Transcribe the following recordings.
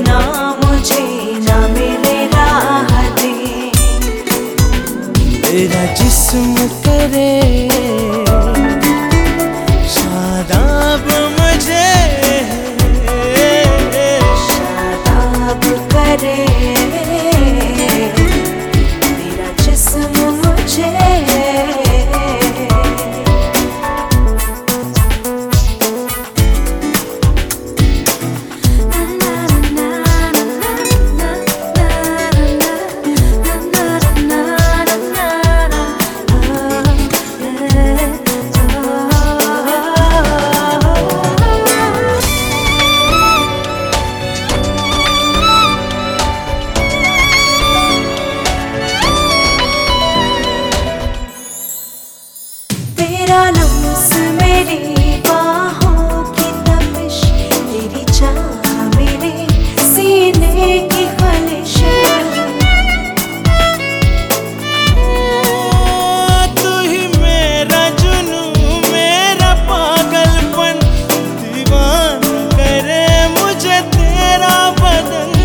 बिना मुझे ना मिले राहतें। मेरा जिस्म करे शादाब मुझे, शादाब करे मेरा जिस्म मुझे। तेरा लम्स मेरी बाहों की तपिश, तेरी चाह मेरे सीने की ख्वाहिश। तू ही मेरा जुनून, मेरा पागलपन, दीवाना करे मुझे तेरा बदन।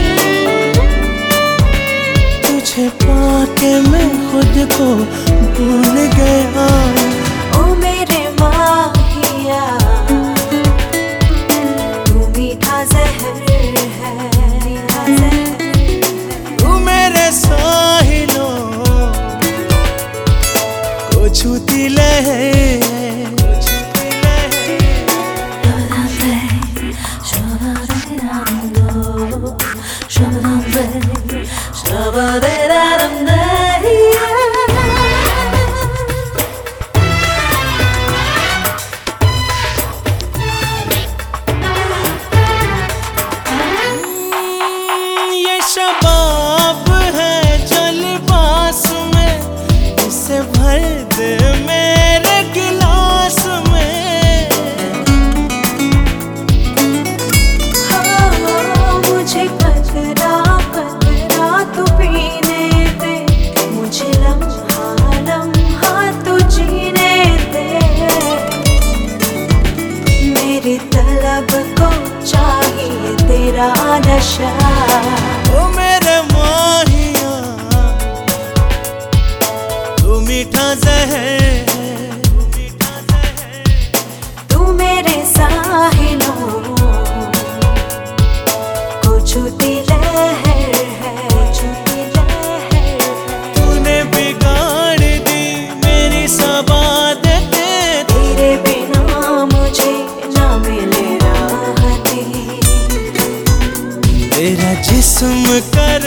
तुझे पाके मैं खुद को भूल गया। ओ मेरे माहिया तू मीठा जहर है, तू मेरे साहिलों को छूती लहर। शबाब है जलबास में, इसे भर दे मेरे गिलास में। मुझे कतरा कतरा तू पीने दे, मुझे लम्हा लम्हा तू जीने दे। मेरी तलब को चाहिए तेरा नशा। ओ मेरे माहिया तू मीठा जहर, तू मेरे साहिलों को छूती लहर है, छूती लहर है। तूने बिगाड़ दी मेरी सबादतें, तेरे बिना मुझे ना मिले राहतें। तेरा जिस्म कर